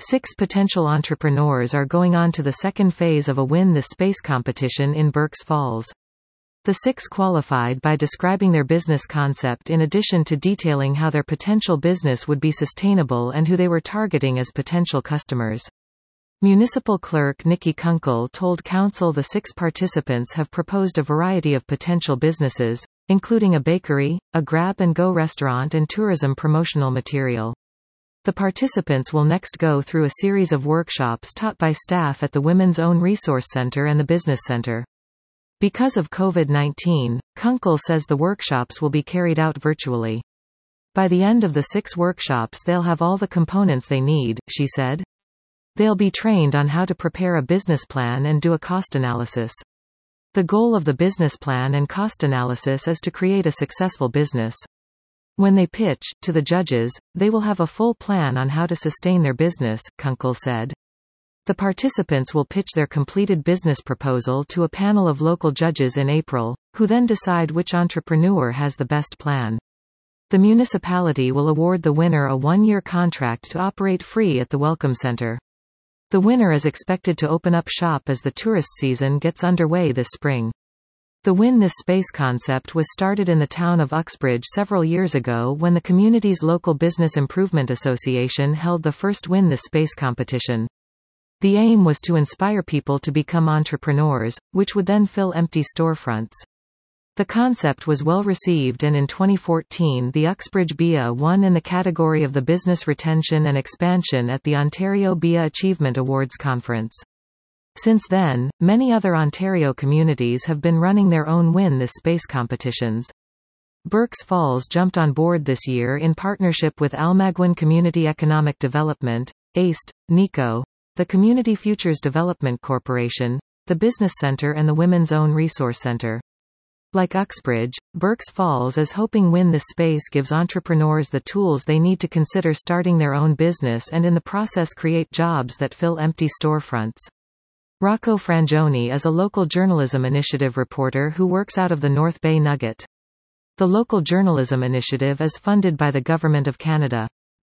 6 potential entrepreneurs are going on to the second phase of a Win the Space competition in Berks Falls. The 6 qualified by describing their business concept in addition to detailing how their potential business would be sustainable and who they were targeting as potential customers. Municipal Clerk Nikki Kunkel told Council the 6 participants have proposed a variety of potential businesses, including a bakery, a grab-and-go restaurant and tourism promotional material. The participants will next go through a series of workshops taught by staff at the Women's Own Resource Center and the Business Center. Because of COVID-19, Kunkel says the workshops will be carried out virtually. By the end of the 6 workshops they'll have all the components they need, she said. They'll be trained on how to prepare a business plan and do a cost analysis. The goal of the business plan and cost analysis is to create a successful business. When they pitch to the judges, they will have a full plan on how to sustain their business, Kunkel said. The participants will pitch their completed business proposal to a panel of local judges in April, who then decide which entrepreneur has the best plan. The municipality will award the winner a 1-year contract to operate free at the Welcome Center. The winner is expected to open up shop as the tourist season gets underway this spring. The Win This Space concept was started in the town of Uxbridge several years ago when the community's local Business Improvement Association held the first Win This Space competition. The aim was to inspire people to become entrepreneurs, which would then fill empty storefronts. The concept was well received and in 2014 the Uxbridge BIA won in the category of the Business Retention and Expansion at the Ontario BIA Achievement Awards Conference. Since then, many other Ontario communities have been running their own Win This Space competitions. Berks Falls jumped on board this year in partnership with Almaguin Community Economic Development, ACE, NICO, the Community Futures Development Corporation, the Business Center and the Women's Own Resource Center. Like Uxbridge, Berks Falls is hoping Win This Space gives entrepreneurs the tools they need to consider starting their own business and in the process create jobs that fill empty storefronts. Rocco Frangioni is a local journalism initiative reporter who works out of the North Bay Nugget. The local journalism initiative is funded by the Government of Canada.